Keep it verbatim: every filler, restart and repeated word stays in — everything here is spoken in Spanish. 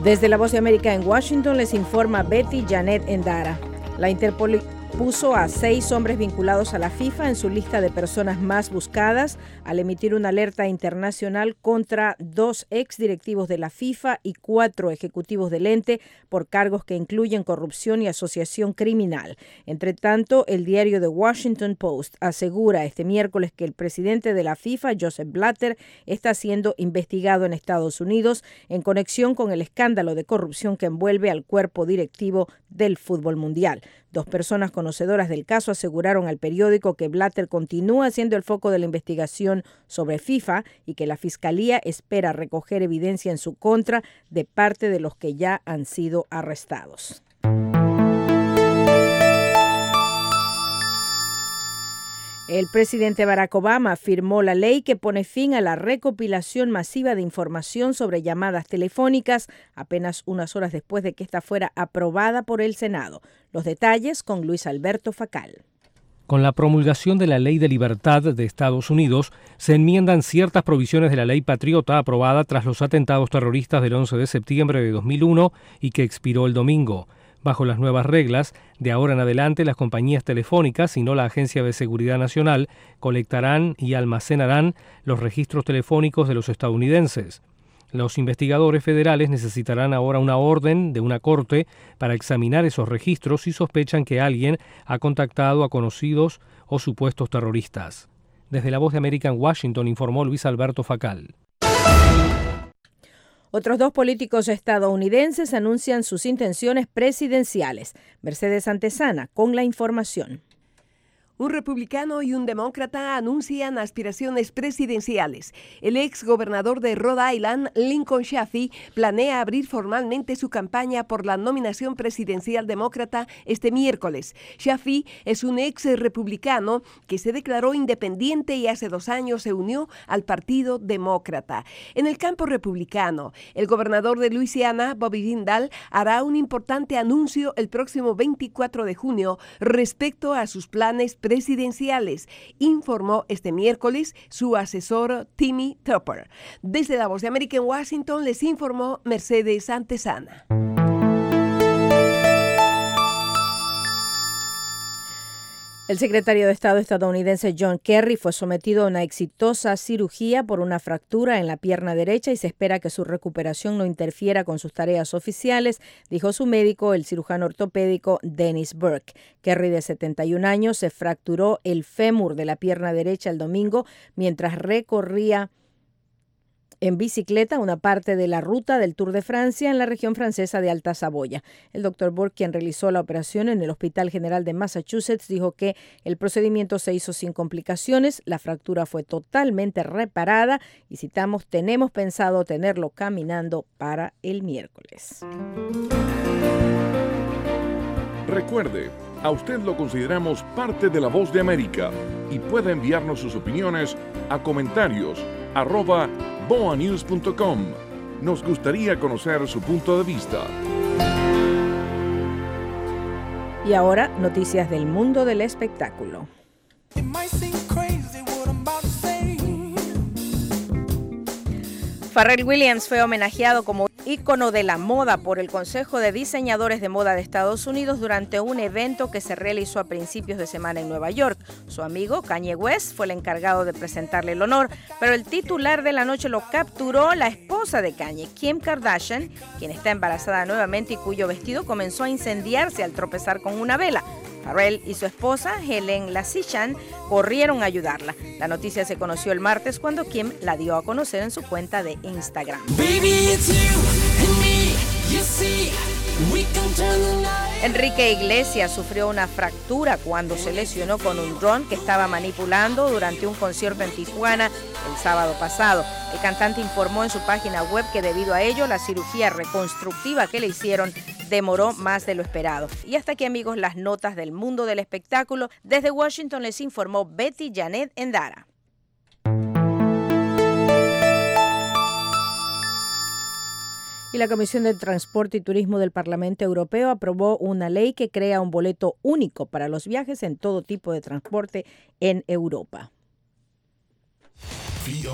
Desde La Voz de América en Washington les informa Betty Janet Endara. La Interpol puso a seis hombres vinculados a la FIFA en su lista de personas más buscadas al emitir una alerta internacional contra dos exdirectivos de la FIFA y cuatro ejecutivos del ente por cargos que incluyen corrupción y asociación criminal. Entre tanto, el diario The Washington Post asegura este miércoles que el presidente de la FIFA, Joseph Blatter, está siendo investigado en Estados Unidos en conexión con el escándalo de corrupción que envuelve al cuerpo directivo del fútbol mundial. Dos personas conocedoras del caso aseguraron al periódico que Blatter continúa siendo el foco de la investigación sobre FIFA y que la Fiscalía espera recoger evidencia en su contra de parte de los que ya han sido arrestados. El presidente Barack Obama firmó la ley que pone fin a la recopilación masiva de información sobre llamadas telefónicas apenas unas horas después de que esta fuera aprobada por el Senado. Los detalles con Luis Alberto Facal. Con la promulgación de la Ley de Libertad de Estados Unidos, se enmiendan ciertas provisiones de la Ley Patriota aprobada tras los atentados terroristas del once de septiembre de dos mil uno y que expiró el domingo. Bajo las nuevas reglas, de ahora en adelante las compañías telefónicas y no la Agencia de Seguridad Nacional colectarán y almacenarán los registros telefónicos de los estadounidenses. Los investigadores federales necesitarán ahora una orden de una corte para examinar esos registros si sospechan que alguien ha contactado a conocidos o supuestos terroristas. Desde La Voz de América en Washington informó Luis Alberto Facal. Otros dos políticos estadounidenses anuncian sus intenciones presidenciales. Mercedes Antesana con la información. Un republicano y un demócrata anuncian aspiraciones presidenciales. El ex gobernador de Rhode Island, Lincoln Chafee, planea abrir formalmente su campaña por la nominación presidencial demócrata este miércoles. Chafee es un ex republicano que se declaró independiente y hace dos años se unió al Partido Demócrata. En el campo republicano, el gobernador de Luisiana, Bobby Jindal, hará un importante anuncio el próximo veinticuatro de junio respecto a sus planes presidenciales, informó este miércoles su asesor Timmy Tupper. Desde La Voz de América en Washington les informó Mercedes Antesana. El secretario de Estado estadounidense John Kerry fue sometido a una exitosa cirugía por una fractura en la pierna derecha y se espera que su recuperación no interfiera con sus tareas oficiales, dijo su médico, el cirujano ortopédico Dennis Burke. Kerry, de setenta y un años, se fracturó el fémur de la pierna derecha el domingo mientras recorría en bicicleta una parte de la ruta del Tour de Francia en la región francesa de Alta Saboya. El doctor Burke, quien realizó la operación en el Hospital General de Massachusetts, dijo que el procedimiento se hizo sin complicaciones, la fractura fue totalmente reparada y, citamos, tenemos pensado tenerlo caminando para el miércoles. Recuerde, a usted lo consideramos parte de La Voz de América y puede enviarnos sus opiniones a comentarios arroba boa news punto com. Nos gustaría conocer su punto de vista. Y ahora, noticias del mundo del espectáculo. Pharrell Williams fue homenajeado como ícono de la moda por el Consejo de Diseñadores de Moda de Estados Unidos durante un evento que se realizó a principios de semana en Nueva York. Su amigo Kanye West fue el encargado de presentarle el honor, pero el titular de la noche lo capturó la esposa de Kanye, Kim Kardashian, quien está embarazada nuevamente y cuyo vestido comenzó a incendiarse al tropezar con una vela. Pharrell y su esposa, Helen Lasichan, corrieron a ayudarla. La noticia se conoció el martes cuando Kim la dio a conocer en su cuenta de Instagram. Enrique Iglesias sufrió una fractura cuando se lesionó con un dron que estaba manipulando durante un concierto en Tijuana el sábado pasado. El cantante informó en su página web que debido a ello la cirugía reconstructiva que le hicieron demoró más de lo esperado. Y hasta aquí, amigos, las notas del mundo del espectáculo. Desde Washington les informó Betty Janet Endara. Y la Comisión de Transporte y Turismo del Parlamento Europeo aprobó una ley que crea un boleto único para los viajes en todo tipo de transporte en Europa.